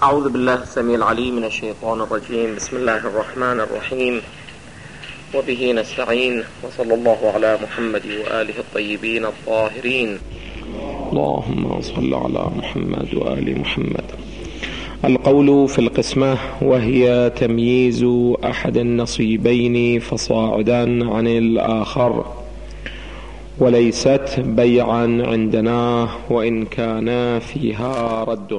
أعوذ بالله السميع العليم من الشيطان الرجيم. بسم الله الرحمن الرحيم، وبه نستعين، وصلى الله على محمد وآله الطيبين الطاهرين. اللهم صل على محمد وآل محمد. القول في القسمة، وهي تمييز أحد النصيبين فصاعدا عن الآخر، وليست بيعا عندنا وإن كان فيها رد.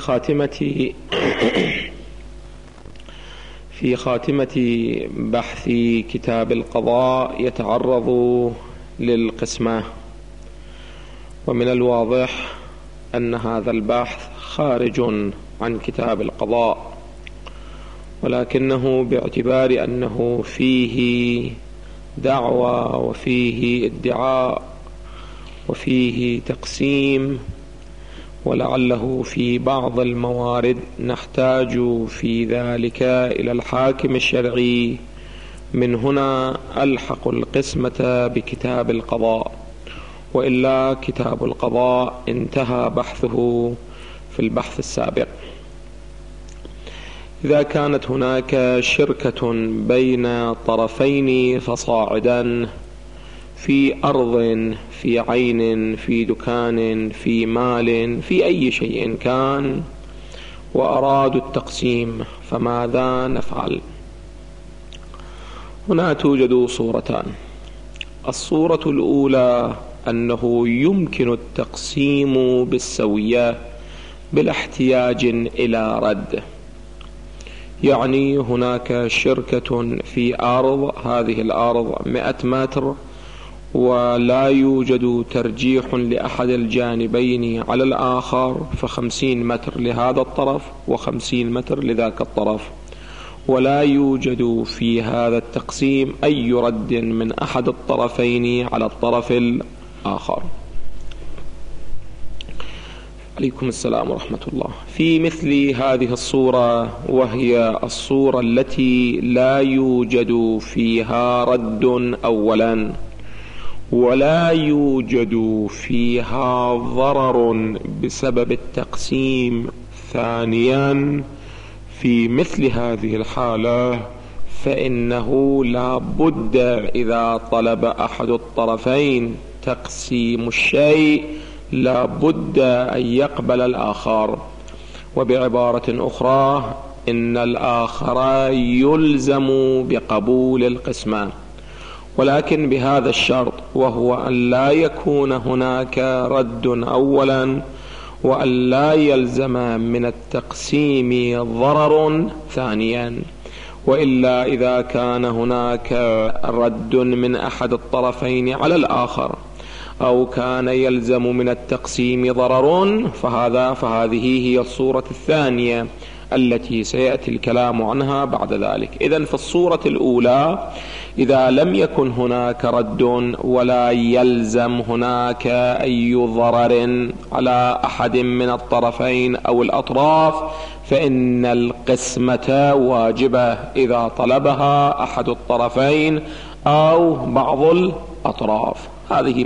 في خاتمة بحث كتاب القضاء يتعرض للقسمة، ومن الواضح أن هذا البحث خارج عن كتاب القضاء، ولكنه باعتبار أنه فيه دعوة وفيه ادعاء وفيه تقسيم، ولعله في بعض الموارد نحتاج في ذلك إلى الحاكم الشرعي، من هنا ألحق القسمة بكتاب القضاء، وإلا كتاب القضاء انتهى بحثه في البحث السابق. إذا كانت هناك شركة بين طرفين فصاعدا في أرض، في عين، في دكان، في مال، في أي شيء كان، وأرادوا التقسيم، فماذا نفعل؟ هنا توجد صورتان. الصورة الأولى أنه يمكن التقسيم بالسوية بلا احتياج إلى رد، يعني هناك شركة في أرض، هذه الأرض 100 متر، ولا يوجد ترجيح لأحد الجانبين على الآخر، ف50 متر لهذا الطرف و50 متر لذاك الطرف، ولا يوجد في هذا التقسيم أي رد من أحد الطرفين على الطرف الآخر. عليكم السلام ورحمة الله. في مثل هذه الصورة، وهي الصورة التي لا يوجد فيها رد أولا، ولا يوجد فيها ضرر بسبب التقسيم ثانيا، في مثل هذه الحالة فإنه لا بد إذا طلب أحد الطرفين تقسيم الشيء لا بد أن يقبل الآخر، وبعبارة أخرى إن الآخر يلزم بقبول القسمة، ولكن بهذا الشرط، وهو أن لا يكون هناك رد أولا، وأن لا يلزم من التقسيم ضرر ثانيا. وإلا إذا كان هناك رد من أحد الطرفين على الآخر، أو كان يلزم من التقسيم ضرر، فهذه هي الصورة الثانية التي سيأتي الكلام عنها بعد ذلك. إذن في الصورة الأولى، إذا لم يكن هناك رد ولا يلزم هناك أي ضرر على أحد من الطرفين أو الأطراف، فإن القسمة واجبة إذا طلبها أحد الطرفين أو بعض الأطراف. هذه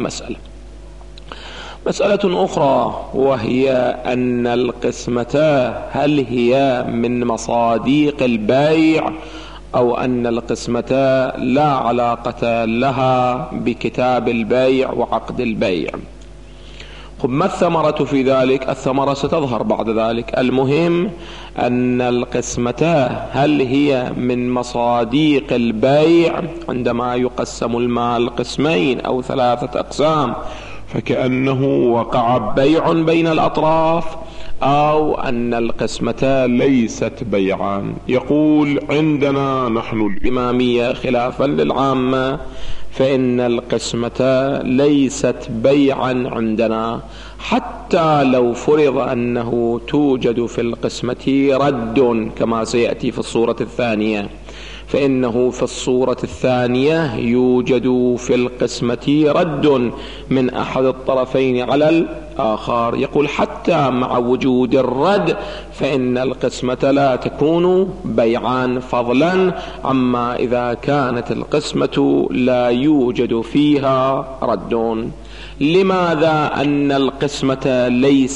مسألة أخرى، وهي أن القسمة هل هي من مصاديق البيع، أو أن القسمة لا علاقة لها بكتاب البيع وعقد البيع. ما الثمرة في ذلك؟ الثمرة ستظهر بعد ذلك. المهم أن القسمة هل هي من مصاديق البيع، عندما يقسم المال قسمين أو 3 أقسام فكأنه وقع بيع بين الأطراف، أو أن القسمة ليست بيعا. يقول عندنا نحن الإمامية خلافا للعامة فإن القسمة ليست بيعا عندنا، حتى لو فرض أنه توجد في القسمة رد كما سيأتي في الصورة الثانية، فإنه في الصورة الثانية يوجد في القسمة رد من أحد الطرفين على الآخر. يقول حتى مع وجود الرد فإن القسمة لا تكون بيعا، فضلا عما إذا كانت القسمة لا يوجد فيها رد. لماذا أن القسمة ليست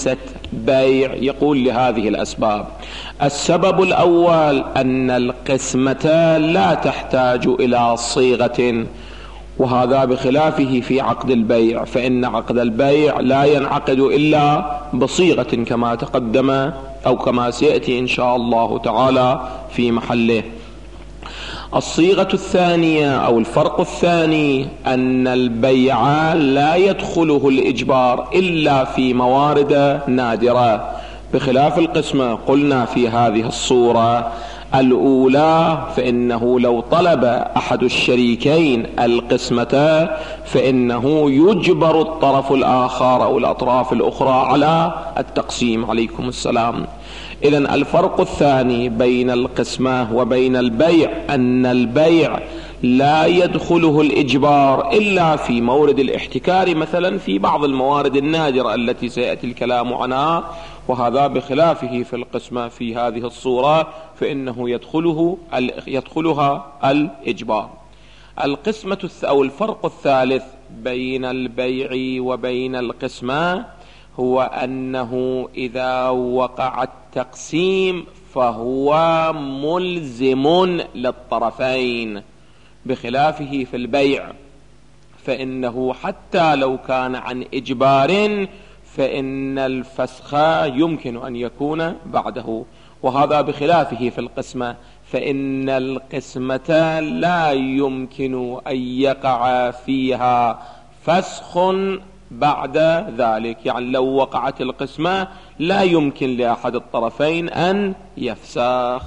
بيع؟ يقول لهذه الأسباب. السبب الأول أن القسمة لا تحتاج إلى صيغة، وهذا بخلافه في عقد البيع، فإن عقد البيع لا ينعقد إلا بصيغة كما تقدم أو كما سيأتي إن شاء الله تعالى في محله. الصيغة الثانية أو الفرق الثاني أن البيع لا يدخله الإجبار إلا في موارد نادرة، بخلاف القسمة. قلنا في هذه الصورة الأولى فإنه لو طلب أحد الشريكين القسمة فإنه يجبر الطرف الآخر أو الأطراف الأخرى على التقسيم. عليكم السلام. إذن الفرق الثاني بين القسمة وبين البيع أن البيع لا يدخله الإجبار إلا في مورد الاحتكار، مثلا في بعض الموارد النادرة التي سيأتي الكلام عنها، وهذا بخلافه في القسمة. في هذه الصورة فإنه يدخلها الإجبار. القسمة أو الفرق الثالث بين البيع وبين القسمة هو أنه إذا وقع التقسيم فهو ملزم للطرفين، بخلافه في البيع فإنه حتى لو كان عن إجبار فإن الفسخ يمكن أن يكون بعده، وهذا بخلافه في القسمة، فإن القسمة لا يمكن أن يقع فيها فسخ بعد ذلك. يعني لو وقعت القسمة لا يمكن لأحد الطرفين أن يفسخ.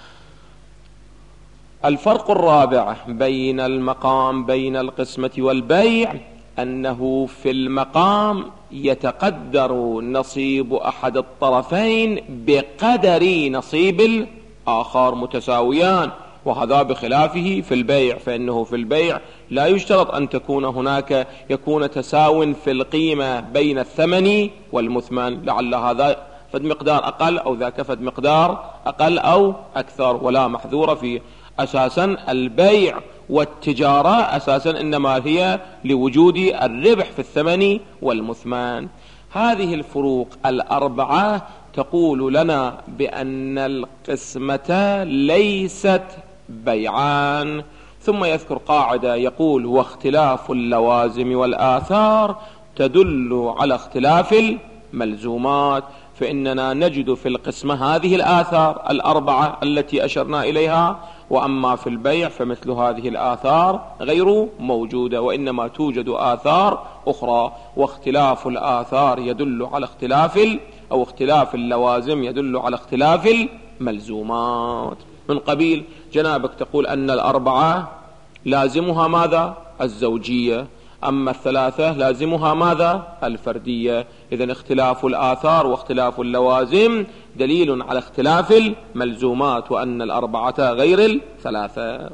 الفرق الرابع بين المقام بين القسمة والبيع أنه في المقام يتقدر نصيب أحد الطرفين بقدر نصيب الآخر متساويان، وهذا بخلافه في البيع، فإنه في البيع لا يشترط أن تكون هناك يكون تساو في القيمة بين الثمن والمثمن، لعل هذا فد مقدار أقل أو ذاك فد مقدار أقل أو أكثر، ولا محذور فيه. أساسا البيع والتجارة أساسا إنما هي لوجود الربح في الثمن والمثمن. هذه الفروق الأربعة تقول لنا بأن القسمة ليست بيعان. ثم يذكر قاعدة يقول: واختلاف اللوازم والآثار تدل على اختلاف الملزومات. فإننا نجد في القسمة هذه الآثار الأربعة التي أشرنا إليها، وأما في البيع فمثل هذه الآثار غير موجودة، وإنما توجد آثار أخرى. واختلاف الآثار يدل على اختلاف اللوازم يدل على اختلاف الملزومات. من قبيل جنابك تقول أن الأربعة لازمها ماذا؟ الزوجية، أما الثلاثة لازمها ماذا؟ الفردية. إذن اختلاف الآثار واختلاف اللوازم دليل على اختلاف الملزومات، وأن الأربعة غير الثلاثة.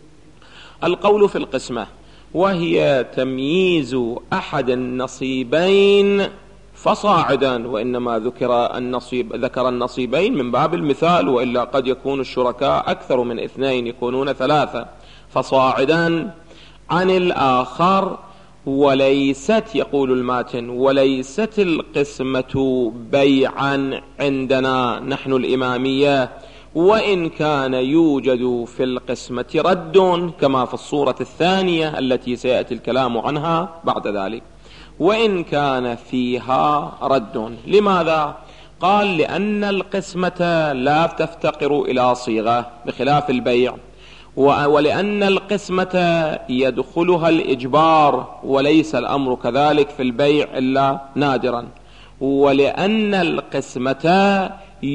القول في القسمة وهي تمييز أحد النصيبين فصاعدا، وإنما ذكر النصيبين من باب المثال، وإلا قد يكون الشركاء أكثر من اثنين، يكونون ثلاثة، فصاعدا عن الآخر. وليست، يقول الماتن، وليست القسمة بيعا عندنا نحن الإمامية، وإن كان يوجد في القسمة رد كما في الصورة الثانية التي سيأتي الكلام عنها بعد ذلك. وإن كان فيها رد. لماذا؟ قال: لأن القسمة لا تفتقر إلى صيغة بخلاف البيع، ولأن القسمة يدخلها الإجبار وليس الأمر كذلك في البيع إلا نادرا، ولأن القسمة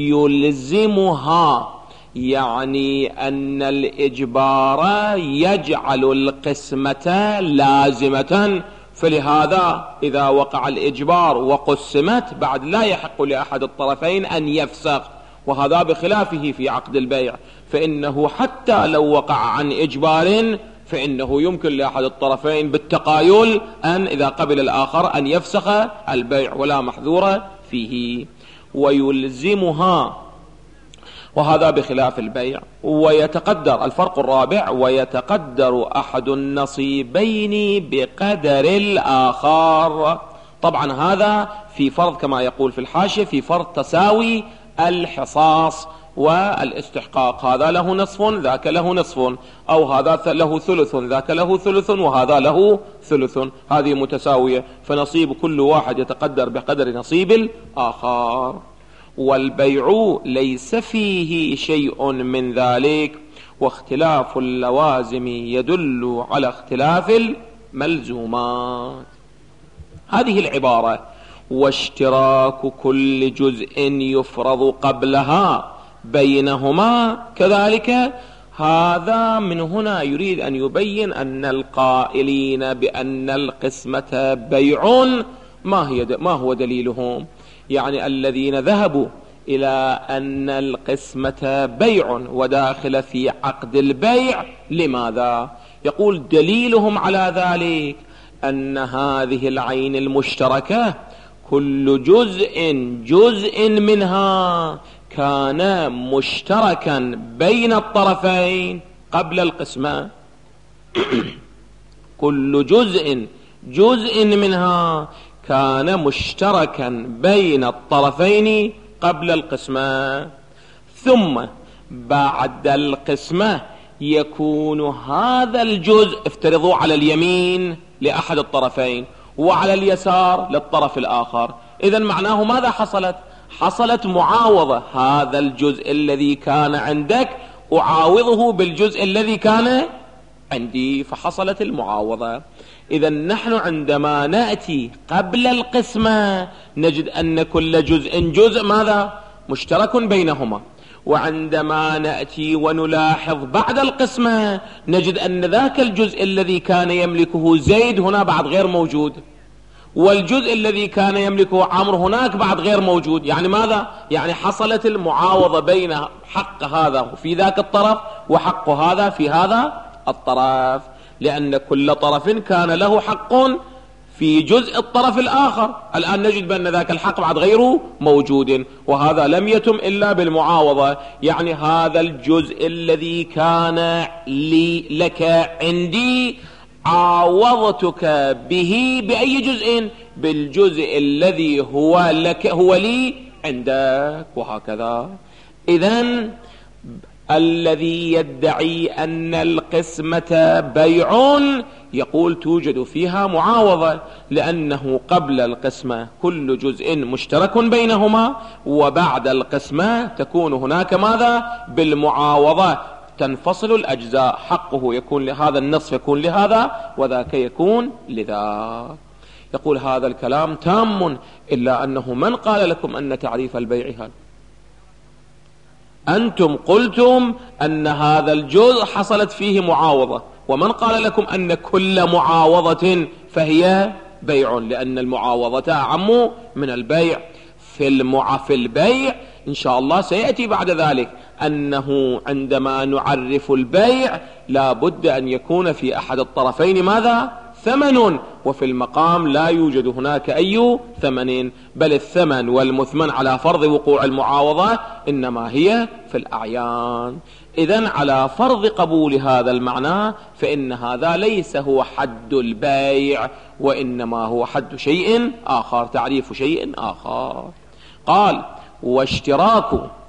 يلزمها، يعني أن الإجبار يجعل القسمة لازمة، فلهذا إذا وقع الإجبار وقسمت بعد لا يحق لأحد الطرفين أن يفسخ، وهذا بخلافه في عقد البيع، فإنه حتى لو وقع عن إجبار فإنه يمكن لأحد الطرفين بالتقايل أن إذا قبل الآخر أن يفسخ البيع ولا محذور فيه. ويلزمها، وهذا بخلاف البيع. ويتقدر الفرق الرابع: ويتقدر أحد النصيبين بقدر الآخر. طبعا هذا في فرض كما يقول في الحاشية في فرض تساوي الحصاص والاستحقاق، هذا له نصف ذاك له نصف، أو هذا له ثلث ذاك له ثلث وهذا له ثلث، هذه متساوية، فنصيب كل واحد يتقدر بقدر نصيب الآخر. والبيع ليس فيه شيء من ذلك، واختلاف اللوازم يدل على اختلاف الملزومات. هذه العبارة واشتراك كل جزء يفرض قبلها بينهما كذلك، هذا من هنا يريد أن يبين أن القائلين بأن القسمة بيع ما هو دليلهم، يعني الذين ذهبوا إلى أن القسمة بيع وداخل في عقد البيع، لماذا؟ يقول دليلهم على ذلك أن هذه العين المشتركة كل جزء منها كان مشتركا بين الطرفين قبل القسمة. كل جزء منها كان مشتركا بين الطرفين قبل القسمة، ثم بعد القسمة يكون هذا الجزء، افترضوا على اليمين لأحد الطرفين وعلى اليسار للطرف الآخر، إذن معناه ماذا حصلت معاوضة، هذا الجزء الذي كان عندك أعاوضه بالجزء الذي كان عندي، فحصلت المعاوضة. إذن نحن عندما نأتي قبل القسمة نجد أن كل جزء ماذا؟ مشترك بينهما، وعندما نأتي ونلاحظ بعد القسمة نجد أن ذاك الجزء الذي كان يملكه زيد هنا بعد غير موجود، والجزء الذي كان يملكه عمرو هناك بعد غير موجود، يعني ماذا؟ يعني حصلت المعاوضة بين حق هذا في ذاك الطرف وحق هذا في هذا الطرف، لأن كل طرف كان له حق في جزء الطرف الآخر. الآن نجد بأن ذاك الحق بعد غيره موجود، وهذا لم يتم إلا بالمعاوضة، يعني هذا الجزء الذي كان لك عندي عاوضتك به بأي جزء؟ بالجزء الذي هو لي عندك، وهكذا. إذن الذي يدعي أن القسمة بيع يقول توجد فيها معاوضة، لأنه قبل القسمة كل جزء مشترك بينهما، وبعد القسمة تكون هناك ماذا؟ بالمعاوضة تنفصل الأجزاء، حقه يكون لهذا، النصف يكون لهذا، وذاك يكون لذاك. يقول هذا الكلام تام، إلا أنه من قال لكم أن تعريف البيع هذا؟ أنتم قلتم أن هذا الجزء حصلت فيه معاوضة، ومن قال لكم أن كل معاوضة فهي بيع؟ لأن المعاوضة أعم من البيع. في البيع إن شاء الله سيأتي بعد ذلك أنه عندما نعرف البيع لا بد أن يكون في أحد الطرفين ماذا؟ ثمن، وفي المقام لا يوجد هناك أي ثمن، بل الثمن والمثمن على فرض وقوع المعاوضة إنما هي في الأعيان. إذن على فرض قبول هذا المعنى فإن هذا ليس هو حد البيع، وإنما هو حد شيء آخر، تعريف شيء آخر. قال واشتراك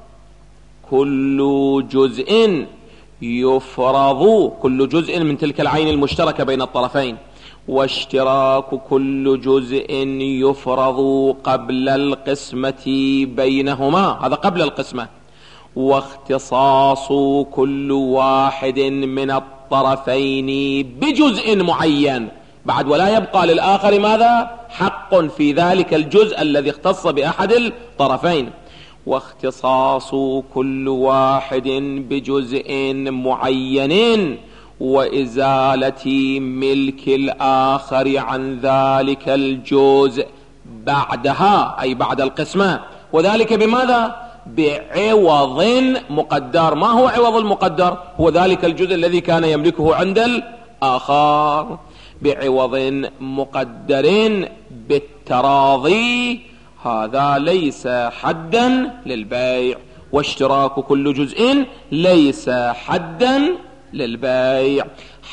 كل جزء يفرض، كل جزء من تلك العين المشتركة بين الطرفين، واشتراك كل جزء يفرض قبل القسمة بينهما، هذا قبل القسمة، واختصاص كل واحد من الطرفين بجزء معين بعد، ولا يبقى للآخر ماذا؟ حق في ذلك الجزء الذي اختص بأحد الطرفين، واختصاص كل واحد بجزء معين، وإزالة ملك الآخر عن ذلك الجزء بعدها، أي بعد القسمة، وذلك بماذا؟ بعوض مقدر. ما هو عوض المقدر؟ هو ذلك الجزء الذي كان يملكه عند الآخر، بعوض مقدر بالتراضي، هذا ليس حدا للبيع. واشتراك كل جزء ليس حدا للبيع، حتى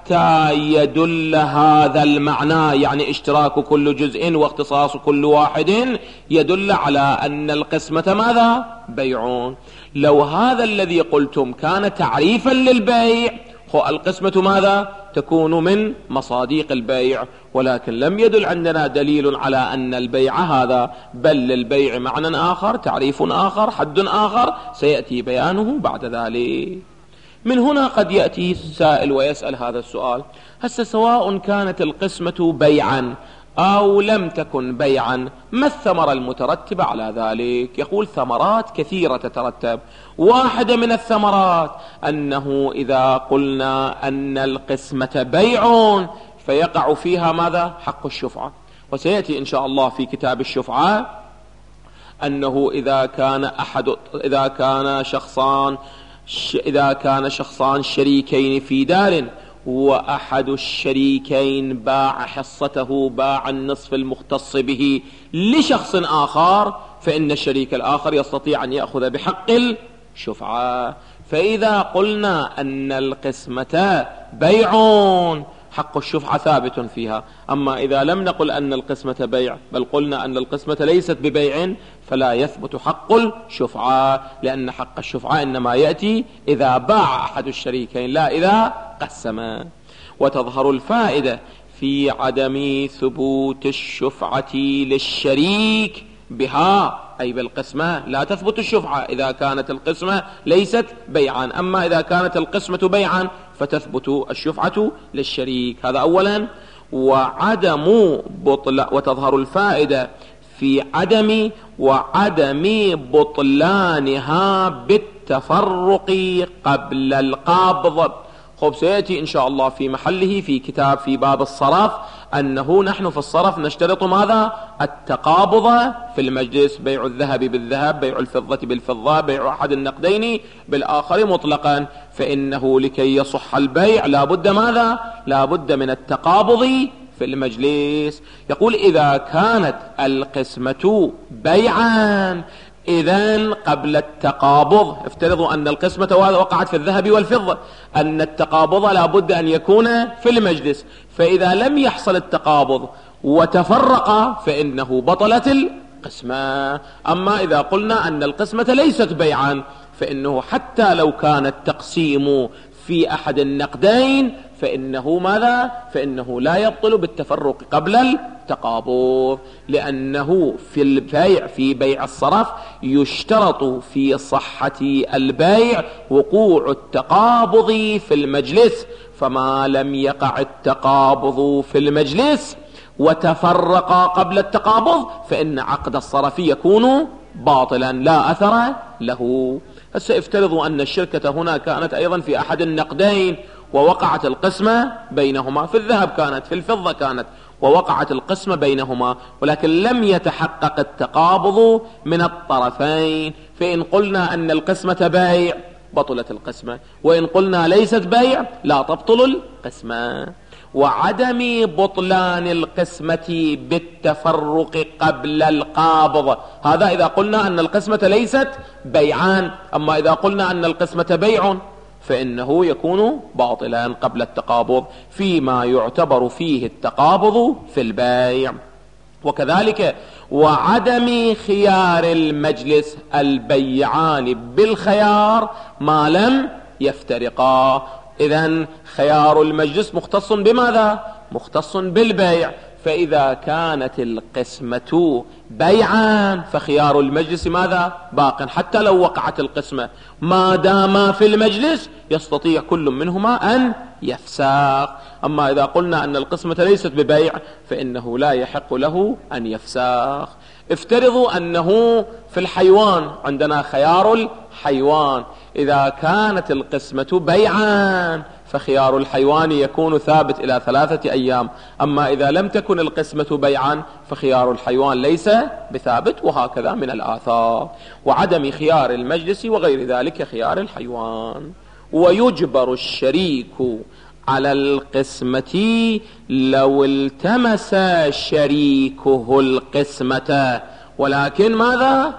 حتى يدل هذا المعنى، يعني اشتراك كل جزء واختصاص كل واحد، يدل على أن القسمة ماذا؟ بيع. لو هذا الذي قلتم كان تعريفا للبيع، القسمة ماذا؟ تكون من مصاديق البيع، ولكن لم يدل عندنا دليل على أن البيع هذا، بل للبيع معنى آخر، تعريف آخر، حد آخر سيأتي بيانه بعد ذلك. من هنا قد يأتي السائل ويسأل هذا السؤال: هسه سواء كانت القسمة بيعا أو لم تكن بيعا، ما الثمرة المترتبة على ذلك؟ يقول: ثمرات كثيرة تترتب. واحدة من الثمرات أنه إذا قلنا أن القسمة بيع فيقع فيها ماذا؟ حق الشفعة. وسيأتي إن شاء الله في كتاب الشفعة أنه إذا كان شخصان شريكين في دار، وأحد الشريكين باع حصته، باع النصف المختص به لشخص آخر، فإن الشريك الآخر يستطيع أن يأخذ بحق الشفعة. فإذا قلنا أن القسمة بيع حق الشفعة ثابت فيها. أما إذا لم نقل أن القسمة بيع، بل قلنا أن القسمة ليست ببيع، فلا يثبت حق الشفعة، لأن حق الشفعة إنما يأتي إذا باع أحد الشريكين، لا إذا قسم. وتظهر الفائدة في عدم ثبوت الشفعة للشريك بها، أي بالقسمة لا تثبت الشفعة إذا كانت القسمة ليست بيعا. أما إذا كانت القسمة بيعا فتثبت الشفعة للشريك. هذا أولا. وتظهر الفائدة في وعدم بطلانها بالتفرق قبل القبض. سيأتي إن شاء الله في محله في كتاب في باب الصرف أنه نحن في الصرف نشترط ماذا؟ التقابض في المجلس، بيع الذهب بالذهب، بيع الفضة بالفضة، بيع أحد النقدين بالآخر مطلقا. فإنه لكي يصح البيع لابد ماذا؟ لابد من التقابض في المجلس. يقول: إذا كانت القسمة بيعا، إذن قبل التقابض، افترضوا أن القسمة وقعت في الذهب والفضة، أن التقابض لابد أن يكون في المجلس. فإذا لم يحصل التقابض وتفرق فإنه بطلت القسمة. أما إذا قلنا أن القسمة ليست بيعا، فإنه حتى لو كان التقسيم في أحد النقدين فإنه ماذا؟ فإنه لا يبطل بالتفرق قبل التقابض، لأنه في بيع الصرف يشترط في صحة البيع وقوع التقابض في المجلس. فما لم يقع التقابض في المجلس وتفرق قبل التقابض فإن عقد الصرف يكون باطلا لا أثر له. هسه افترضوا أن الشركة هنا كانت أيضا في أحد النقدين ووقعت القسمة بينهما، في الذهب كانت، في الفضة كانت، ووقعت القسمة بينهما، ولكن لم يتحقق التقابض من الطرفين. فإن قلنا أن القسمة بيع بطلت القسمة، وإن قلنا ليست بيع لا تبطل القسمة. وعدم بطلان القسمة بالتفرق قبل القابض، هذا إذا قلنا أن القسمة ليست بيعان. أما إذا قلنا أن القسمة بيع فإنه يكون باطلا قبل التقابض فيما يعتبر فيه التقابض في البيع. وكذلك وعدم خيار المجلس البيعان بالخيار ما لم يفترقا. إذن خيار المجلس مختص بماذا؟ مختص بالبيع. فإذا كانت القسمة بيعا فخيار المجلس ماذا؟ باق، حتى لو وقعت القسمة ما دام في المجلس يستطيع كل منهما أن يفساق. أما إذا قلنا أن القسمة ليست ببيع فإنه لا يحق له أن يفساق. افترضوا أنه في الحيوان عندنا خيار الحيوان، إذا كانت القسمة بيعا فخيار الحيوان يكون ثابت إلى 3 أيام. أما إذا لم تكن القسمة بيعا فخيار الحيوان ليس بثابت، وهكذا من الآثار. وعدم خيار المجلس وغير ذلك خيار الحيوان. ويجبر الشريك على القسمة لو التمس شريكه القسمة، ولكن ماذا؟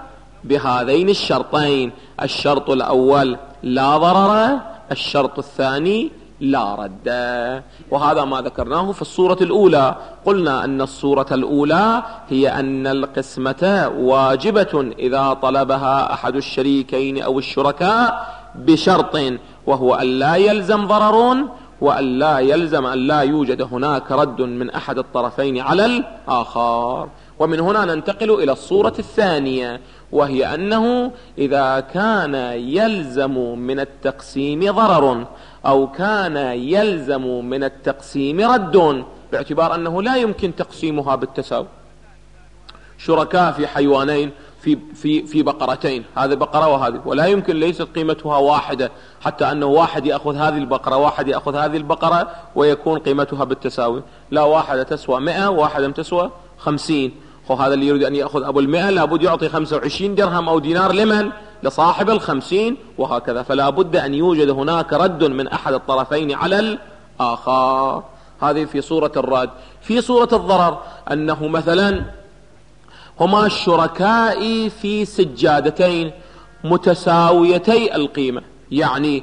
بهذين الشرطين: الشرط الأول لا ضرر، الشرط الثاني لا رد. وهذا ما ذكرناه في الصورة الأولى. قلنا أن الصورة الأولى هي أن القسمة واجبة إذا طلبها أحد الشريكين أو الشركاء بشرط، وهو أن لا يلزم ضرر، وأن لا يلزم أن لا يوجد هناك رد من أحد الطرفين على الآخر. ومن هنا ننتقل إلى الصورة الثانية، وهي أنه إذا كان يلزم من التقسيم ضرر أو كان يلزم من التقسيم رد، باعتبار أنه لا يمكن تقسيمها بالتساوي. شركاء في حيوانين، في بقرتين، هذه بقرة وهذه، ولا يمكن، ليست قيمتها واحدة، حتى أنه واحد يأخذ هذه البقرة واحد يأخذ هذه البقرة ويكون قيمتها بالتساوي. لا، واحدة تسوى 100 وواحدة تسوى 50. هذا اللي يريد أن يأخذ أبو 100 لابد يعطي 25 درهم أو دينار لمن؟ لصاحب 50، وهكذا. فلا بد أن يوجد هناك رد من أحد الطرفين على الآخر. هذه في صورة الرد. في صورة الضرر أنه مثلا هما الشركاء في سجادتين متساويتي القيمة، يعني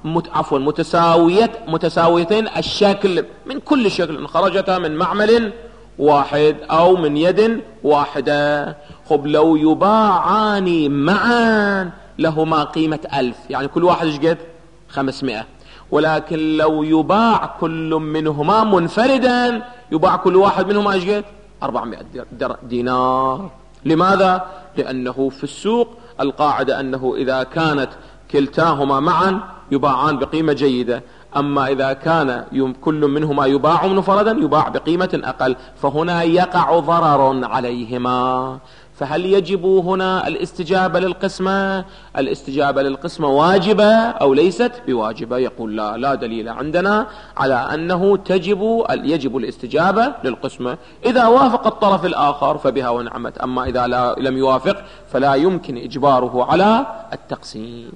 متساويتين الشكل من كل شكل، خرجتا من معمل واحد أو من يد واحدة. لو يباعان معا لهما قيمة 1000، يعني كل واحد ايش قد؟ 500. ولكن لو يباع كل منهما منفردا يباع كل واحد منهما ايش قد؟ 400 دينار. لماذا؟ لأنه في السوق القاعدة أنه إذا كانت كلتاهما معا يباعان بقيمة جيدة، أما إذا كان كل منهما يباع منفردا يباع بقيمة أقل، فهنا يقع ضرر عليهما. فهل يجب هنا الاستجابة للقسمة؟ الاستجابة للقسمة واجبة أو ليست بواجبة؟ يقول لا دليل عندنا على أنه يجب الاستجابة للقسمة. إذا وافق الطرف الآخر فبها ونعمت، أما إذا لم يوافق فلا يمكن إجباره على التقسيم.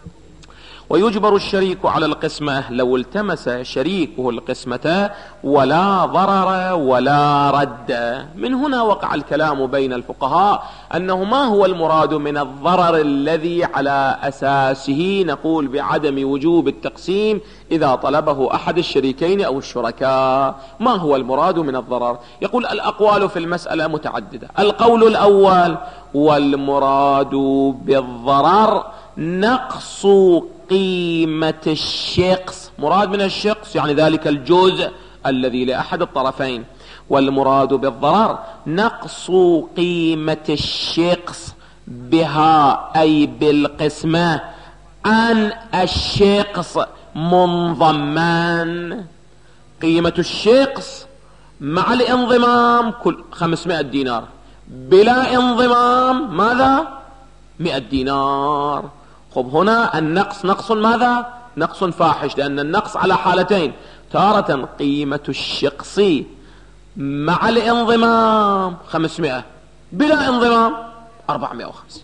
ويجبر الشريك على القسمة لو التمس شريكه القسمة ولا ضرر ولا رد. من هنا وقع الكلام بين الفقهاء أنه ما هو المراد من الضرر الذي على أساسه نقول بعدم وجوب التقسيم إذا طلبه أحد الشريكين أو الشركاء. ما هو المراد من الضرر؟ يقول الأقوال في المسألة متعددة. القول الأول: والمراد بالضرر نقص قيمة الشخص. مراد من الشخص يعني ذلك الجزء الذي لأحد الطرفين. والمراد بالضرر نقص قيمة الشخص بها أي بالقسمة عن الشخص منضمان. قيمة الشخص مع الانضمام كل 500 دينار، بلا انضمام ماذا؟ 100 دينار. هنا النقص نقص ماذا؟ نقص فاحش، لأن النقص على حالتين: تارة قيمة الشخص مع الانضمام 500، بلا انضمام 450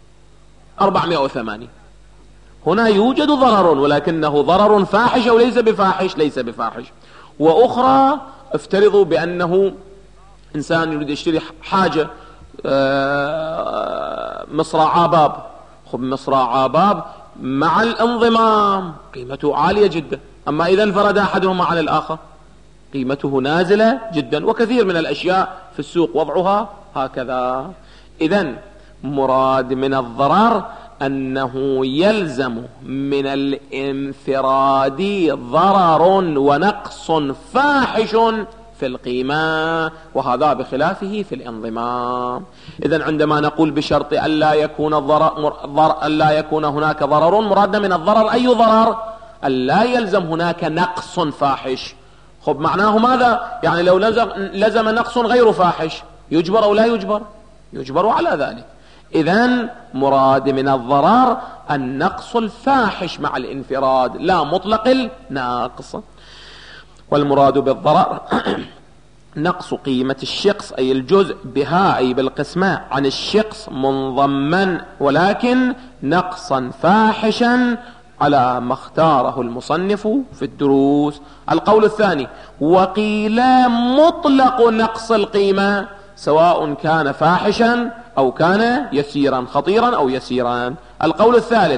480. هنا يوجد ضرر، ولكنه ضرر فاحش أو ليس بفاحش؟ ليس بفاحش. وأخرى افترضوا بأنه إنسان يريد يشتري حاجة، مصراع باب. مصراع باب مع الانضمام قيمته عالية جدا، أما إذا انفرد أحدهما عن الآخر قيمته نازلة جدا. وكثير من الأشياء في السوق وضعها هكذا. إذن مراد من الضرر أنه يلزم من الانفراد ضرر ونقص فاحش في القيمة، وهذا بخلافه في الانضمام. إذن عندما نقول بشرط ألا يكون هناك ضرر، مرادنا من الضرر أي ضرر؟ ألا يلزم هناك نقص فاحش. معناه ماذا؟ يعني لو لزم نقص غير فاحش يجبر أو لا يجبر؟ يجبر على ذلك. إذن مراد من الضرر النقص الفاحش مع الانفراد، لا مطلق النقص. والمراد بالضرر نقص قيمة الشخص أي الجزء بها أي بالقسمة عن الشخص منضما، ولكن نقصا فاحشا على ما اختاره المصنف في الدروس. القول الثاني: وقيل مطلق نقص القيمة سواء كان فاحشا أو كان يسيرا، خطيرا أو يسيرا. القول الثالث: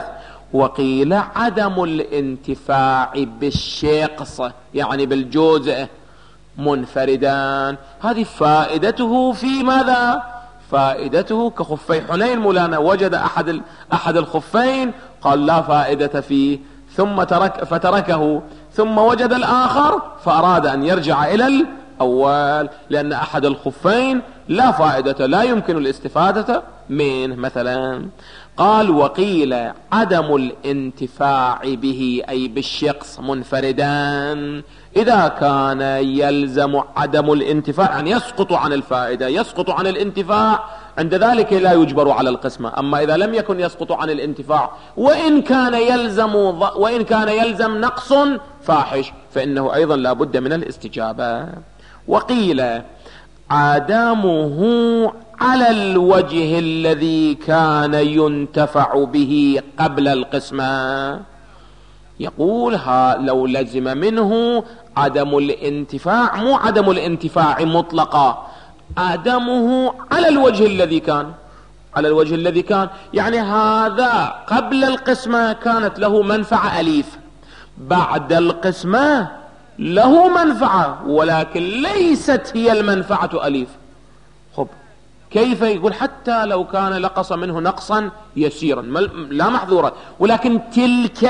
وقيل عدم الانتفاع بالشقص يعني بالجزء منفردان. هذه فائدته في ماذا؟ فائدته كخفي حنين. مولانا وجد أحد الخفين قال لا فائدة فيه ثم فتركه، ثم وجد الآخر فأراد أن يرجع إلى الأول لأن أحد الخفين لا فائدة لا يمكن الاستفادة منه مثلا. قال وقيل عدم الانتفاع به أي بالشقص منفردان إذا كان يلزم عدم الانتفاع يعني يسقط عن الفائدة، يسقط عن الانتفاع، عند ذلك لا يجبر على القسمة. أما إذا لم يكن يسقط عن الانتفاع وإن كان يلزم نقص فاحش فإنه أيضا لا بد من الاستجابة. وقيل عدمه على الوجه الذي كان ينتفع به قبل القسمة. يقول لو لزم منه عدم الانتفاع، مو عدم الانتفاع مطلقا، عدمه على الوجه الذي كان، على الوجه الذي كان يعني هذا قبل القسمة كانت له منفعة أليف، بعد القسمة له منفعة ولكن ليست هي المنفعة أليف. خب كيف يقول حتى لو كان لقص منه نقصا يسيرا لا محظورة، ولكن تلك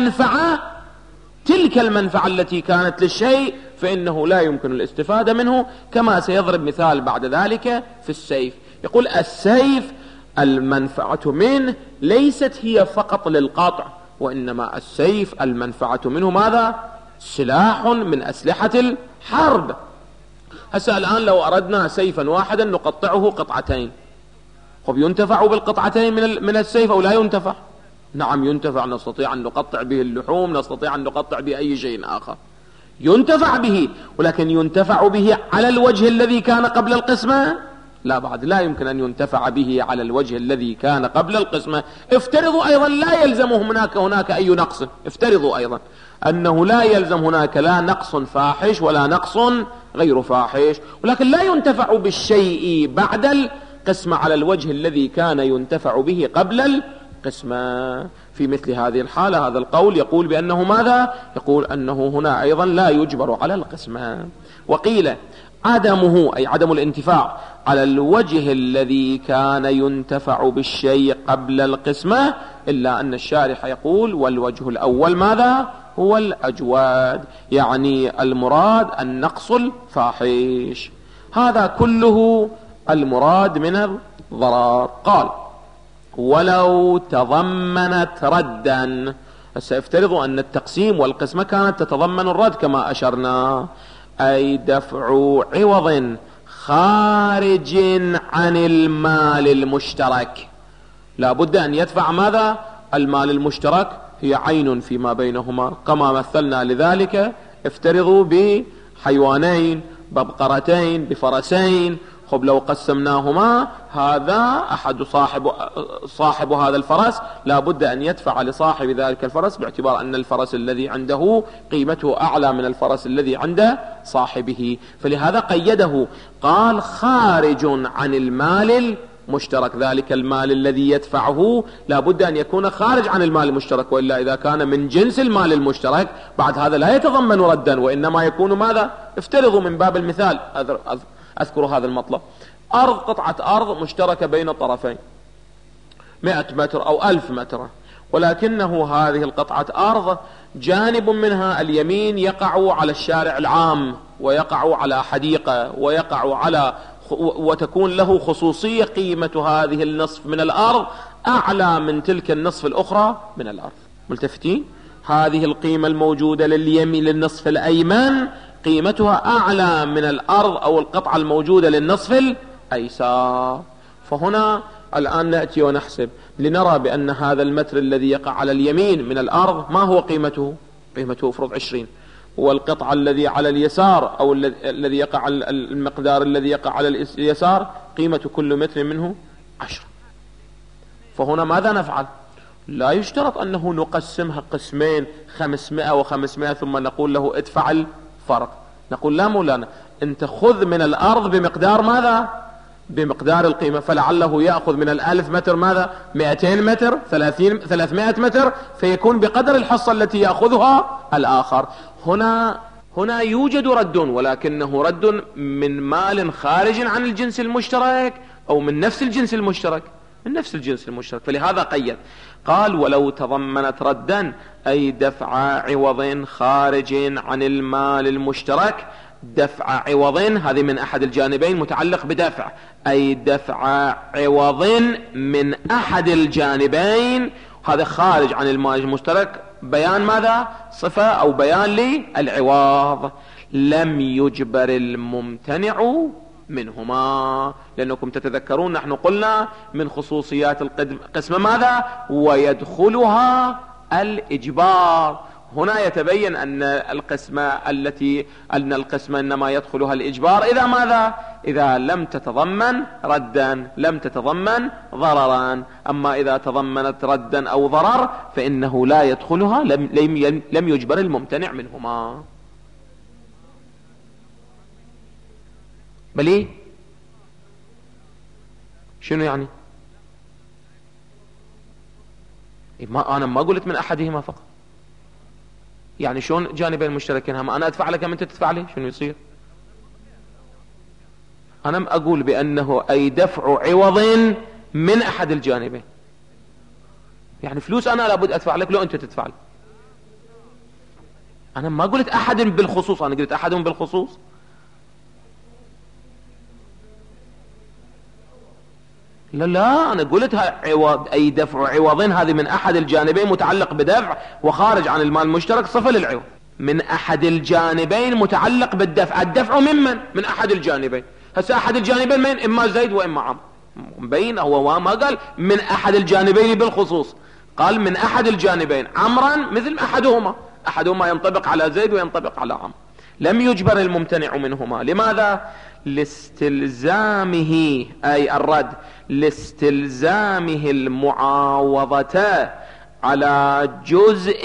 المنفعة التي كانت للشيء فإنه لا يمكن الاستفادة منه، كما سيضرب مثال بعد ذلك في السيف. يقول السيف المنفعة منه ليست هي فقط للقاطع، وإنما السيف المنفعة منه ماذا؟ سلاح من أسلحة الحرب. هسه الآن لو أردنا سيفا واحدا نقطعه قطعتين، طب ينتفع بالقطعتين من السيف أو لا ينتفع؟ نعم ينتفع، نستطيع أن نقطع به اللحوم، نستطيع أن نقطع به أي شيء آخر، ينتفع به، ولكن ينتفع به على الوجه الذي كان قبل القسمة؟ لا، بعد لا يمكن أن ينتفع به على الوجه الذي كان قبل القسمة. افترضوا أيضا لا يلزم هناك أي نقص، افترضوا أيضا أنه لا يلزم هناك لا نقص فاحش ولا نقص غير فاحش، ولكن لا ينتفع بالشيء بعد القسمة على الوجه الذي كان ينتفع به قبل القسمة. في مثل هذه الحالة هذا القول يقول بأنه ماذا؟ يقول أنه هنا أيضا لا يجبر على القسمة. وقيل عدمه أي عدم الانتفاع على الوجه الذي كان ينتفع بالشيء قبل القسمة، إلا أن الشارح يقول والوجه الأول ماذا؟ هو الأجواد، يعني المراد النقص الفاحش. هذا كله المراد من الضرر. قال ولو تضمنت ردا، سيفترض أن التقسيم والقسمة كانت تتضمن الرد كما أشرنا، أي دفع عوض خارج عن المال المشترك. لا بد أن يدفع ماذا؟ المال المشترك، هي عين فيما بينهما، كما مثلنا لذلك افترضوا بحيوانين، ببقرتين، بفرسين. خب لو قسمناهما هذا أحد صاحب هذا الفرس لا بد أن يدفع لصاحب ذلك الفرس، باعتبار أن الفرس الذي عنده قيمته أعلى من الفرس الذي عند صاحبه، فلهذا قيده قال خارج عن المال المشترك. ذلك المال الذي يدفعه لا بد أن يكون خارج عن المال المشترك، وإلا إذا كان من جنس المال المشترك بعد هذا لا يتضمن ردا، وإنما يكون ماذا؟ افترضوا من باب المثال، أذكر هذا المطلب، قطعة أرض مشتركة بين الطرفين 100 متر أو 1000 متر، ولكنه هذه القطعة أرض جانب منها اليمين يقع على الشارع العام، ويقع على حديقة، ويقع على وتكون له خصوصية، قيمة هذه النصف من الأرض أعلى من تلك النصف الأخرى من الأرض. ملتفتين؟ هذه القيمة الموجودة لليمين للنصف الأيمن قيمتها أعلى من الأرض أو القطعة الموجودة للنصف الأيسار. فهنا الآن نأتي ونحسب لنرى بأن هذا المتر الذي يقع على اليمين من الأرض ما هو قيمته؟ قيمته افرض 20، والقطعة الذي على اليسار أو الذي يقع المقدار الذي يقع على اليسار قيمة كل متر منه 10. فهنا ماذا نفعل؟ لا يشترط أنه نقسمها قسمين 500 و500 ثم نقول له ادفع الفرق. نقول لا مولانا، انت خذ من الأرض بمقدار ماذا؟ بمقدار القيمة، فلعله يأخذ من 1000 متر ماذا 200 متر 300 متر، فيكون بقدر الحصة التي يأخذها الآخر. هنا يوجد رد، ولكنه رد من مال خارج عن الجنس المشترك أو من نفس الجنس المشترك، من نفس الجنس المشترك. فلهذا قيد قال ولو تضمنت ردا أي دفع عوض خارج عن المال المشترك. دفع عوض هذه من أحد الجانبين متعلق بدفع، أي دفع عوض من أحد الجانبين، هذا خارج عن المال المشترك. بيان ماذا؟ صفة أو بيان للعوض. لم يجبر الممتنع منهما، لأنكم تتذكرون نحن قلنا من خصوصيات القسمة ماذا؟ ويدخلها الإجبار. هنا يتبين أن القسمة إنما يدخلها الإجبار إذا ماذا؟ إذا لم تتضمن ردا، لم تتضمن ضررا. أما إذا تضمنت ردا أو ضرر فإنه لا يدخلها، لم يجبر الممتنع منهما. بل شنو يعني؟ أنا ما قلت من أحدهما فقط، يعني شلون جانبين مشتركين؟ هم أنا أدفع لك أنت تدفع لي، شنو يصير؟ أنا أقول بأنه أي دفع عوض من أحد الجانبين، يعني فلوس أنا لابد أدفع لك لو أنت تدفع لي. أنا ما قلت أحد بالخصوص، أنا قلت أحد بالخصوص. لا أنا قلت عوض أي دفع عوض، هذه من أحد الجانبين متعلق بدفع وخارج عن المال المشترك، صفة للعوض من أحد الجانبين متعلق بالدفع. الدفع من أحد الجانبين. هسه أحد الجانبين من؟ إما زيد وإما عمرو. مبين هو ما قال من أحد الجانبين بالخصوص، قال من أحد الجانبين. عمرا مثل أحدهما ينطبق على زيد وينطبق على عمرو. لم يجبر الممتنع منهما. لماذا؟ لاستلزامه أي الرد، لاستلزامه المعاوضة على جزء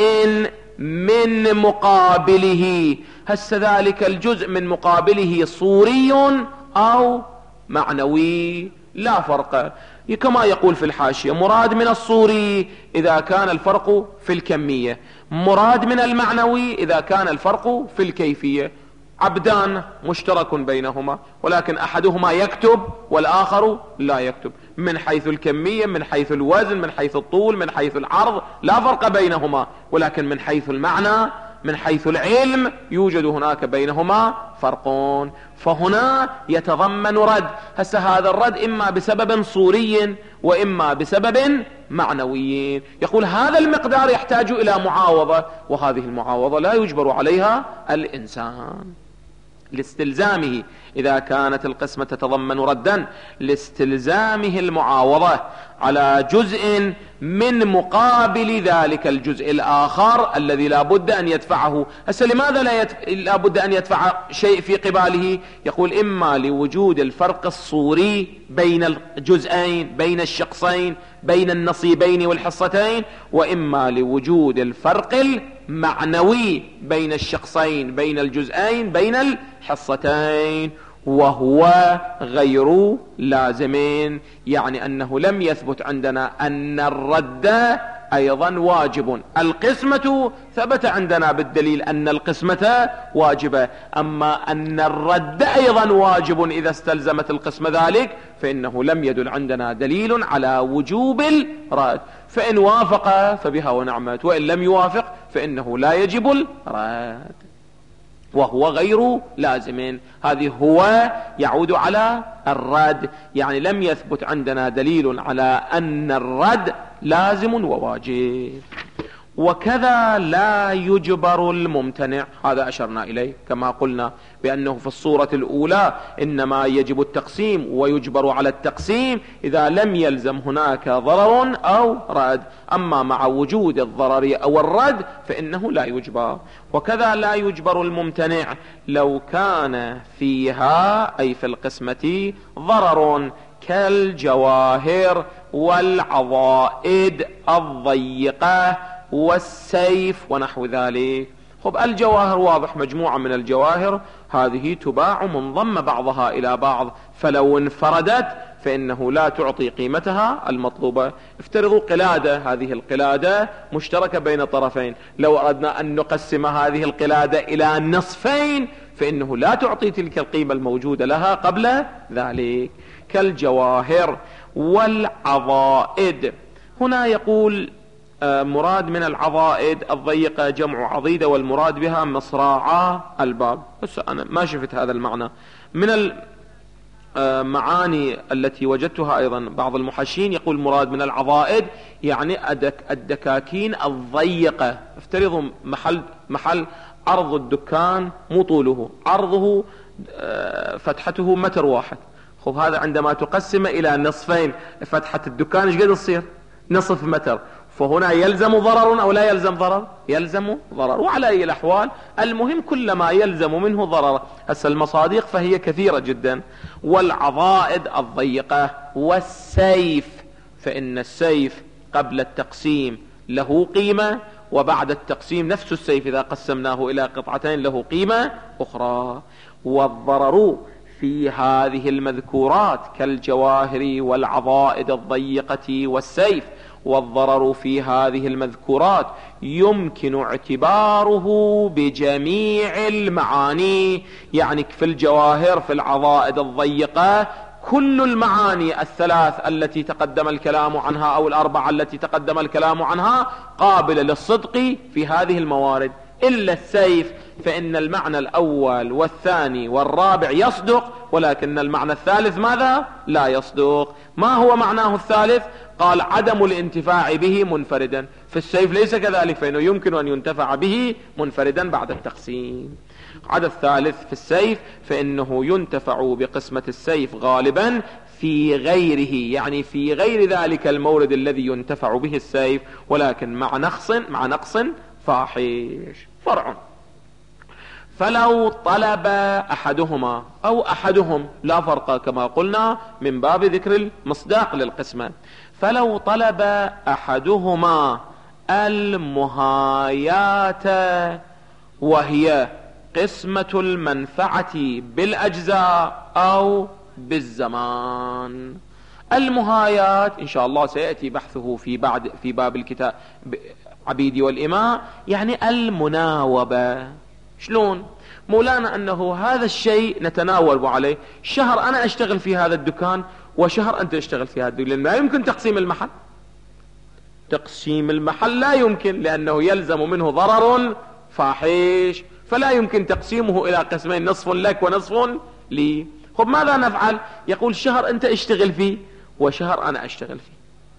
من مقابله. هس ذلك الجزء من مقابله صوري أو معنوي لا فرق. كما يقول في الحاشية: مراد من الصوري إذا كان الفرق في الكمية، مراد من المعنوي إذا كان الفرق في الكيفية. عبدان مشترك بينهما، ولكن أحدهما يكتب والآخر لا يكتب، من حيث الكمية، من حيث الوزن، من حيث الطول، من حيث العرض لا فرق بينهما، ولكن من حيث المعنى، من حيث العلم يوجد هناك بينهما فرق. فهنا يتضمن رد. هسه هذا الرد إما بسبب صوري وإما بسبب معنوي. يقول هذا المقدار يحتاج إلى معاوضة، وهذه المعاوضة لا يجبر عليها الإنسان. لاستلزامه إذا كانت القسمة تتضمن ردا، لاستلزامه المعاوضة على جزء من مقابل ذلك الجزء الآخر الذي لا بد أن يدفعه. هسه لماذا لا بد أن يدفع شيء في قباله؟ يقول إما لوجود الفرق الصوري بين الجزئين، بين الشخصين، بين النصيبين والحصتين، وإما لوجود الفرق المعنوي بين الشخصين، بين الجزئين، بين الحصتين، وهو غير لازم. يعني أنه لم يثبت عندنا أن الرد أيضا واجب. القسمة ثبت عندنا بالدليل أن القسمة واجبة، أما أن الرد أيضا واجب إذا استلزمت القسمة ذلك فإنه لم يدل عندنا دليل على وجوب الرد. فإن وافق فبها ونعمت، وإن لم يوافق فإنه لا يجب الرد، وهو غير لازم. هذه هو يعود على الرد، يعني لم يثبت عندنا دليل على أن الرد لازم وواجب. وكذا لا يجبر الممتنع، هذا أشرنا إليه كما قلنا بأنه في الصورة الأولى إنما يجب التقسيم ويجبر على التقسيم إذا لم يلزم هناك ضرر أو رد، أما مع وجود الضرر أو الرد فإنه لا يجبر. وكذا لا يجبر الممتنع لو كان فيها أي في القسمة ضرر كالجواهر والعضائد الضيقة والسيف ونحو ذلك. خب الجواهر واضح، مجموعة من الجواهر هذه تباع منضم بعضها إلى بعض، فلو انفردت فإنه لا تعطي قيمتها المطلوبة. افترضوا قلادة، هذه القلادة مشتركة بين طرفين، لو أردنا أن نقسم هذه القلادة إلى نصفين فإنه لا تعطي تلك القيمة الموجودة لها قبل ذلك. كالجواهر والعضائد. هنا يقول مراد من العضائد الضيقة جمع عضيدة، والمراد بها مصراعا الباب. بس أنا ما شفت هذا المعنى. من المعاني التي وجدتها أيضا بعض المحشين يقول مراد من العضائد يعني الدكاكين الضيقة. افترضوا محل عرض الدكان مو طوله، عرضه فتحته متر واحد. خب هذا عندما تقسم إلى نصفين فتحة الدكان ايش قد تصير؟ نصف متر. فهنا يلزم ضرر أو لا يلزم ضرر؟ يلزم ضرر. وعلى أي الأحوال المهم كلما يلزم منه ضرر. هسه المصادق فهي كثيرة جدا. والعضائد الضيقة. والسيف، فإن السيف قبل التقسيم له قيمة، وبعد التقسيم نفس السيف إذا قسمناه إلى قطعتين له قيمة أخرى. والضرر في هذه المذكورات كالجواهر والعضائد الضيقة والسيف، والضرر في هذه المذكورات يمكن اعتباره بجميع المعاني. يعني في الجواهر، في العضائد الضيقة، كل المعاني الثلاث التي تقدم الكلام عنها أو الأربعة التي تقدم الكلام عنها قابلة للصدق في هذه الموارد، إلا السيف فإن المعنى الأول والثاني والرابع يصدق، ولكن المعنى الثالث ماذا؟ لا يصدق. ما هو معناه الثالث؟ قال عدم الانتفاع به منفردا. في السيف ليس كذلك، فإنه يمكن أن ينتفع به منفردا بعد التقسيم. عدد الثالث في السيف فإنه ينتفع بقسمة السيف غالبا في غيره، يعني في غير ذلك المورد الذي ينتفع به السيف، ولكن مع نقص فاحش. فرع. فلو طلب أحدهما أو أحدهم، لا فرق كما قلنا من باب ذكر المصداق للقسمة. فلو طلب أحدهما المهايات، وهي قسمة المنفعة بالأجزاء أو بالزمان. المهايات إن شاء الله سيأتي بحثه في باب الكتاب عبيدي والإماء، يعني المناوبة. شلون؟ مولانا أنه هذا الشيء نتناوب عليه، شهر أنا أشتغل في هذا الدكان وشهر أنت تشتغل في هذا الدكان، لأن لا يمكن تقسيم المحل. تقسيم المحل لا يمكن، لأنه يلزم منه ضرر فاحش، فلا يمكن تقسيمه إلى قسمين، نصف لك ونصف لي. خب ماذا نفعل؟ يقول شهر أنت اشتغل فيه وشهر أنا أشتغل فيه.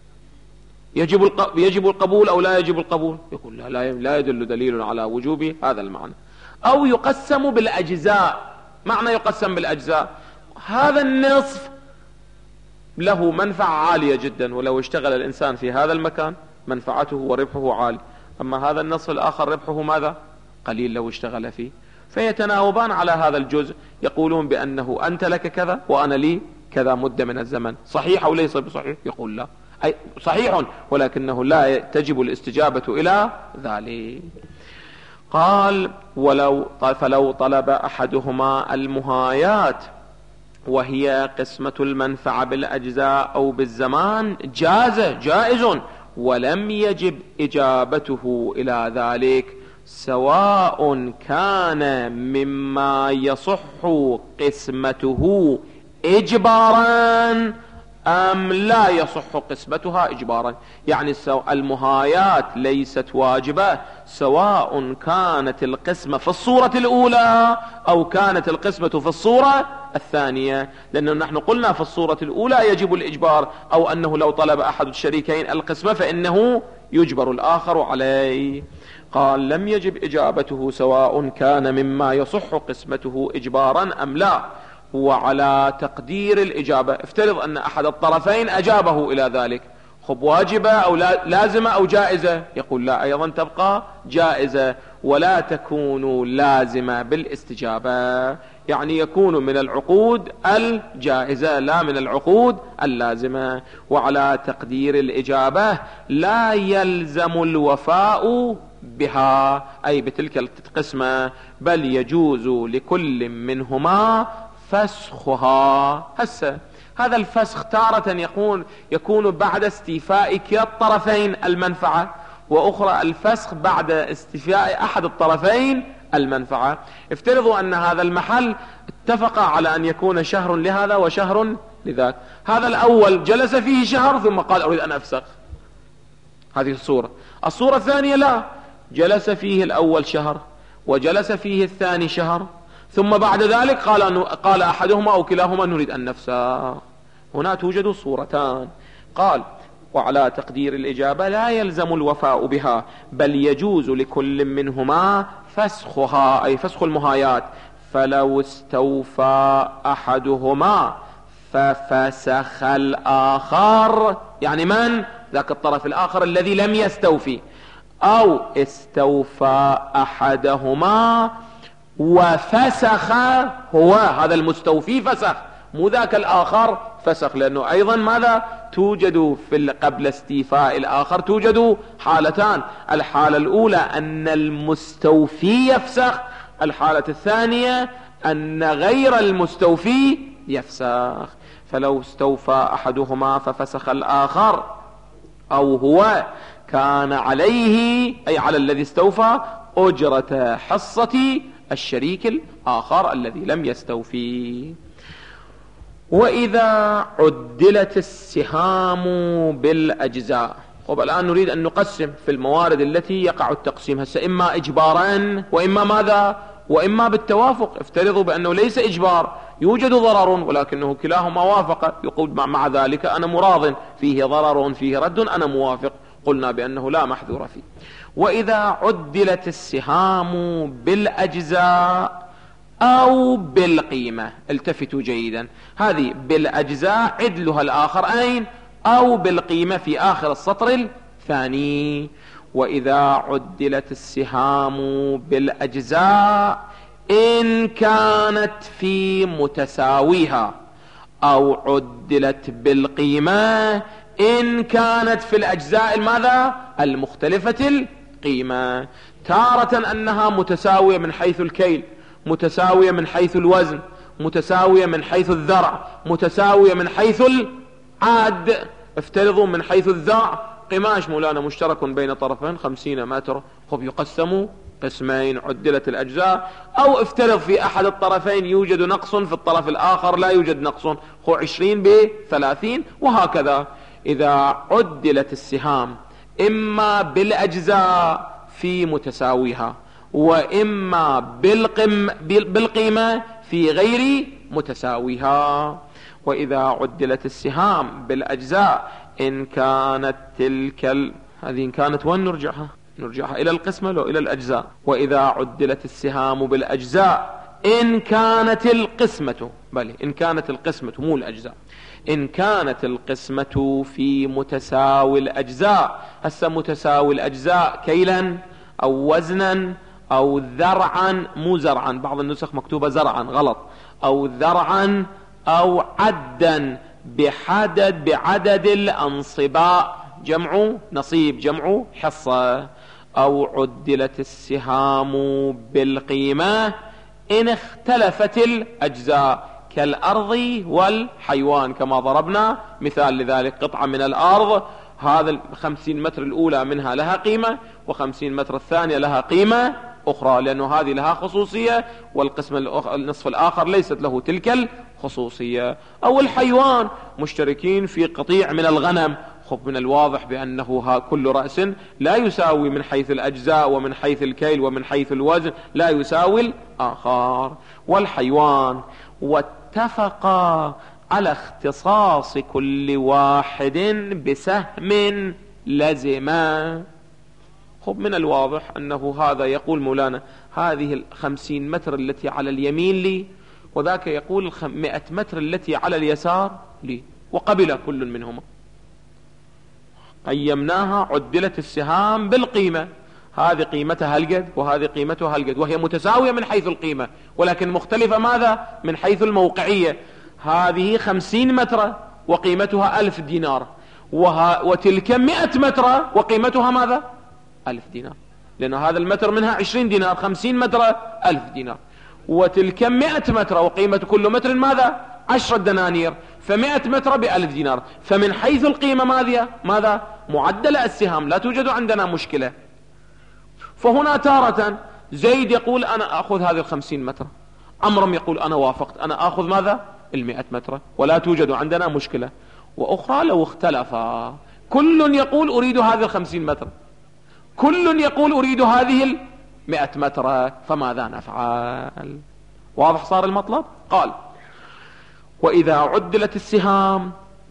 يجب القبول أو لا يجب القبول؟ يقول لا يدل دليل على وجوب هذا المعنى. أو يقسم بالأجزاء. معنى يقسم بالأجزاء، هذا النصف له منفعة عالية جدا، ولو اشتغل الإنسان في هذا المكان منفعته وربحه عالي، أما هذا النصف الآخر ربحه ماذا؟ قليل لو اشتغل فيه. فيتناوبان على هذا الجزء، يقولون بأنه أنت لك كذا وأنا لي كذا مدة من الزمن. صحيح أو ليس بصحيح؟ يقول لا، أي صحيح، ولكنه لا تجب الاستجابة إلى ذلك. قال فلو طلب أحدهما المهايات، وهي قسمة المنفعة بالأجزاء أو بالزمان، جائز، ولم يجب إجابته إلى ذلك، سواء كان مما يصح قسمته إجبارا أم لا يصح قسمتها إجبارا. يعني المهايات ليست واجبة سواء كانت القسمة في الصورة الأولى أو كانت القسمة في الصورة الثانية، لأنه نحن قلنا في الصورة الأولى يجب الإجبار، أو أنه لو طلب أحد الشريكين القسمة فإنه يجبر الآخر عليه. قال لم يجب إجابته سواء كان مما يصح قسمته إجبارا أم لا. وعلى تقدير الإجابة، افترض أن أحد الطرفين أجابه إلى ذلك، خب واجبة أو لازمة أو جائزة؟ يقول لا، أيضا تبقى جائزة، ولا تكون لازمة بالاستجابة، يعني يكون من العقود الجائزة لا من العقود اللازمة. وعلى تقدير الإجابة لا يلزم الوفاء بها أي بتلك القسمة، بل يجوز لكل منهما فسخها. هسه هذا الفسخ تارة يكون بعد استيفاء كلا الطرفين المنفعة، وأخرى الفسخ بعد استيفاء أحد الطرفين المنفعة. افترضوا أن هذا المحل اتفق على أن يكون شهر لهذا وشهر لذاك، هذا الأول جلس فيه شهر ثم قال أريد أن أفسخ، هذه الصورة. الصورة الثانية لا، جلس فيه الأول شهر وجلس فيه الثاني شهر، ثم بعد ذلك قال أحدهما أو كلاهما نريد أن نفسخ. هنا توجد صورتان. قال وعلى تقدير الإجابة لا يلزم الوفاء بها، بل يجوز لكل منهما فسخها أي فسخ المهايات. فلو استوفى أحدهما ففسخ الآخر، يعني من؟ ذاك الطرف الآخر الذي لم يستوفي، أو استوفى أحدهما وفسخ هو هذا المستوفي فسخ، مو ذاك الآخر فسخ، لأنه أيضا ماذا توجد قبل استيفاء الآخر توجد حالتان. الحالة الأولى أن المستوفي يفسخ، الحالة الثانية أن غير المستوفي يفسخ. فلو استوفى أحدهما ففسخ الآخر أو هو كان عليه أي على الذي استوفى أجرة حصة الشريك الآخر الذي لم يستوفي. وإذا عدلت السهام بالأجزاء. الآن نريد أن نقسم في الموارد التي يقع التقسيم، هسه إما إجبارا وإما ماذا وإما بالتوافق. افترضوا بأنه ليس إجبار، يوجد ضرر ولكنه كلاهما وافق، يقول مع ذلك أنا مراض، فيه ضرر فيه رد أنا موافق، قلنا بأنه لا محذور فيه. وإذا عدلت السهام بالأجزاء أو بالقيمة، التفتوا جيدا، هذه بالأجزاء عدلها الآخر أين؟ أو بالقيمة في آخر السطر الثاني. وإذا عدلت السهام بالأجزاء إن كانت في متساويها، أو عدلت بالقيمة إن كانت في الأجزاء ماذا؟ المختلفة القيمة. تارة أنها متساوية من حيث الكيل، متساوية من حيث الوزن، متساوية من حيث الذرع، متساوية من حيث العاد. افترضوا من حيث الذرع قماش مولانا مشترك بين طرفين 50 متر، خب يقسموا قسمين، عدلت الأجزاء. أو افترض في أحد الطرفين يوجد نقص، في الطرف الآخر لا يوجد نقص، خو 20 ب30 وهكذا. إذا عدلت السهام إما بالأجزاء في متساويها، وإما بالقيمة في غير متساويها. وإذا عدلت السهام بالأجزاء إن كانت هذه إن كانت وين نرجعها إلى القسمة لو إلى الأجزاء. وإذا عدلت السهام بالأجزاء إن كانت القسمة، إن كانت القسمة مو الأجزاء، إن كانت القسمة في متساوي الأجزاء. هسه متساوي الأجزاء كيلا أو وزنا أو ذرعا، مو زرعا، بعض النسخ مكتوبة زرعا غلط، أو ذرعا أو عدا بعدد الأنصباء، جمع نصيب جمع حصة. أو عدلت السهام بالقيمة إن اختلفت الأجزاء كالأرض والحيوان، كما ضربنا مثال لذلك، قطعة من الأرض هذا 50 متر الأولى منها لها قيمة، و50 متر الثانية لها قيمة أخرى، لأنه هذه لها خصوصية والقسم النصف الآخر ليست له تلك الخصوصية. أو الحيوان مشتركين في قطيع من الغنم، خب من الواضح بأنه كل رأس لا يساوي من حيث الأجزاء ومن حيث الكيل ومن حيث الوزن لا يساوي الآخر. والحيوان واتفقا على اختصاص كل واحد بسهم لزما. خب من الواضح أنه هذا يقول مولانا هذه 50 متر التي على اليمين لي، وذاك يقول 100 متر التي على اليسار لي، وقبل كل منهما. قيمناها عدلت السهام بالقيمة، هذه قيمتها هالقد وهذه قيمتها هالقد، وهي متساوية من حيث القيمة ولكن مختلفة ماذا؟ من حيث الموقعية. هذه 50 متر وقيمتها 1000 دينار، وتلك 100 متر وقيمتها ماذا؟ 1000 دينار. لأن هذا المتر منها 20 دينار، 50 متر 1000 دينار، وتلك 100 متر وقيمة كل متر ماذا؟ 10 دنانير، ف100 متر ب1000 دينار. فمن حيث القيمة ماذا؟ معدل السهام، لا توجد عندنا مشكلة. فهنا تارة زيد يقول أنا أخذ هذه 50 متر، عمرو يقول أنا وافقت، أنا أخذ ماذا؟ 100 متر، ولا توجد عندنا مشكلة. وأخرى لو اختلفا، كل يقول أريد هذه 50 متر، كل يقول أريد هذه 100 متر، فماذا نفعل؟ واضح صار المطلب؟ قال: وإذا عدلت السهام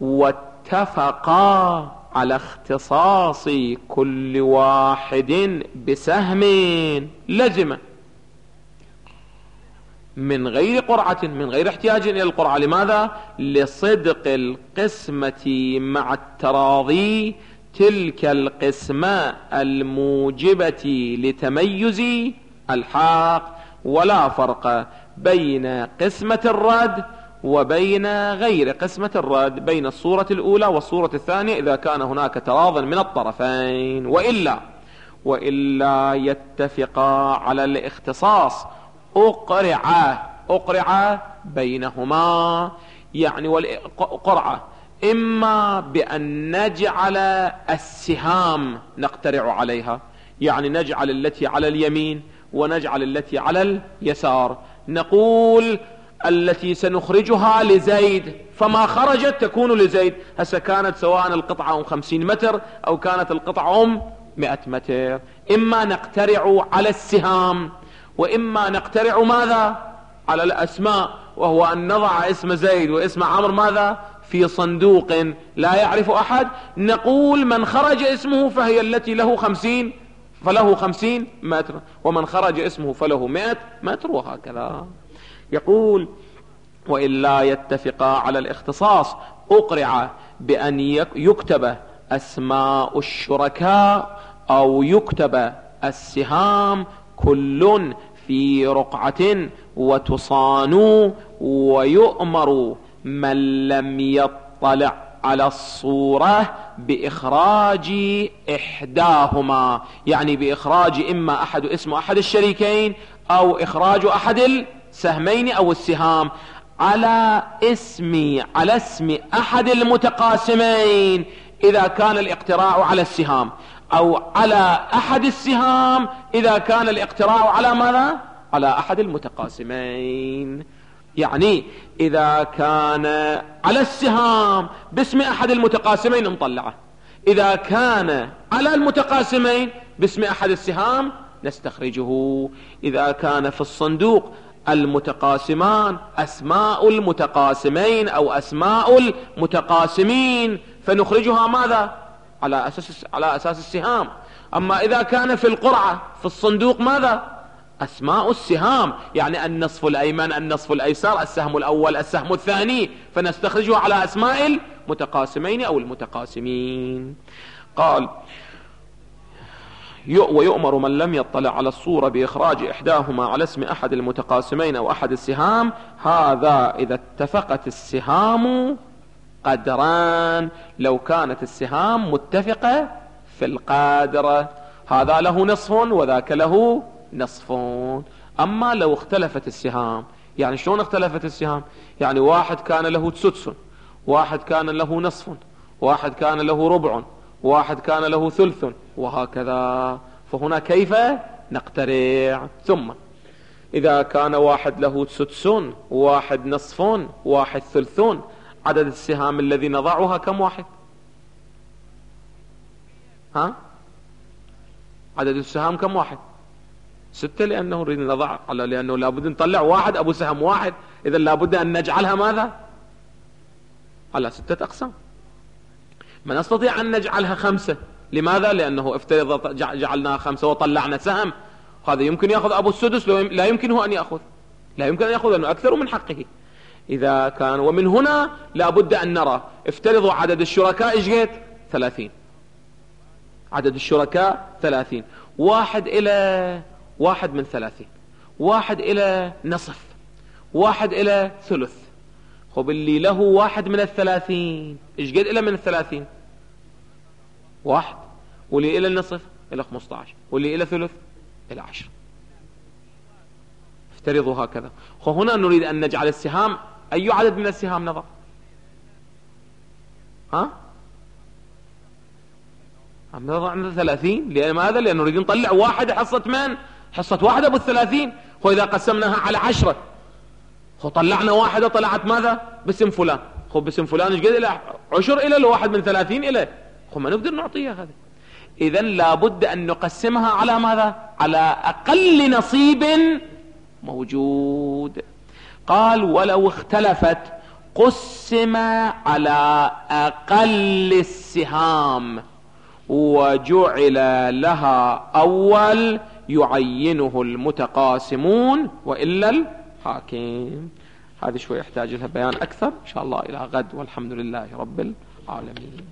واتفقا على اختصاص كل واحد بسهم لزم من غير قرعة، من غير احتياج إلى القرعة. لماذا؟ لصدق القسمة مع التراضي تلك القسمة الموجبة لتميز الحاق، ولا فرق بين قسمة الرد وبين غير قسمة الرد، بين الصورة الأولى والصورة الثانية إذا كان هناك تراض من الطرفين. وإلا يتفقا على الاختصاص أقرع بينهما. يعني والقرعة إما بأن نجعل السهام نقترع عليها، يعني نجعل التي على اليمين ونجعل التي على اليسار، نقول التي سنخرجها لزيد، فما خرجت تكون لزيد. هسه كانت سواء القطعة 50 متر أو كانت القطعة 100 متر. إما نقترع على السهام، وإما نقترع ماذا؟ على الأسماء، وهو أن نضع اسم زيد واسم عمرو ماذا؟ في صندوق لا يعرف أحد، نقول من خرج اسمه فهي التي له 50 فله 50 متر، ومن خرج اسمه فله 100 متر، وهكذا. يقول: وإلا يتفقا على الاختصاص أقرع بأن يكتب أسماء الشركاء أو يكتب السهام كل في رقعة وتصان، ويؤمر من لم يطلع على الصورة بإخراج إحداهما، يعني بإخراج إما اسم أحد الشريكين أو إخراج أحد السهمين أو السهام على اسم أحد المتقاسمين إذا كان الاقتراع على السهام، أو على أحد السهام إذا كان الاقتراع على ماذا؟ على أحد المتقاسمين. يعني إذا كان على السهام باسم أحد المتقاسمين نطلعه، إذا كان على المتقاسمين باسم أحد السهام نستخرجه. إذا كان في الصندوق المتقاسمان أسماء المتقاسمين أو أسماء المتقاسمين فنخرجها ماذا؟ على أساس السهام. أما إذا كان في القرعة في الصندوق ماذا؟ أسماء السهام، يعني النصف الأيمن النصف الأيسر السهم الأول السهم الثاني، فنستخرجه على أسماء المتقاسمين أو المتقاسمين. قال: ويؤمر من لم يطلع على الصورة بإخراج إحداهما على اسم أحد المتقاسمين أو أحد السهام، هذا إذا اتفقت السهام قدران، لو كانت السهام متفقة في القدر، هذا له نصف وذاك له نصف. أما لو اختلفت السهام، يعني شلون اختلفت السهام؟ يعني واحد كان له سدس، واحد كان له نصف، واحد كان له ربع، واحد كان له ثلث، وهكذا. فهنا كيف نقترع؟ ثم إذا كان واحد له سدس، واحد نصف، واحد ثلث، عدد السهام الذي نضعها كم واحد؟ عدد السهام كم واحد؟ 6، لأنه نريد نضع لأنه لابد نطلع واحد أبو سهم واحد، إذا لابد أن نجعلها ماذا؟ على 6 أقسام. ما نستطيع أن نجعلها 5. لماذا؟ لأنه افترض جعلناها 5 وطلعنا سهم، هذا يمكن يأخذ أبو السدس، لا يمكنه أن يأخذ، لا يمكن أن يأخذ لأنه أكثر من حقه. إذا كان، ومن هنا لابد أن نرى، افترضوا عدد الشركاء إيش قد؟ 30. عدد الشركاء 30، واحد إلى 1 من 30، واحد إلى نصف، واحد إلى ثلث. خب اللي له 1 من 30 إيش قد إلى من 30؟ 1. واللي إلى النصف إلى 15، واللي إلى ثلث إلى 10. افترضوا هكذا. هنا نريد أن نجعل السهام، أي عدد من السهام نضع؟ نضع 30. لماذا؟ لأن نريد نطلع واحد حصة من؟ حصة واحدة ب30. إذا قسمناها على 10 طلعنا واحدة طلعت ماذا؟ باسم فلان. باسم فلان ايش قد إلى 10 إلى الواحد من 30 إلى ما نقدر نعطيها هذا. إذن لابد أن نقسمها على ماذا؟ على أقل نصيب موجود. قال ولو اختلفت قسم على أقل السهام وجعل لها أول يعينه المتقاسمون وإلا الحاكم. هذا شوي يحتاج لها بيان أكثر إن شاء الله إلى غد، والحمد لله رب العالمين.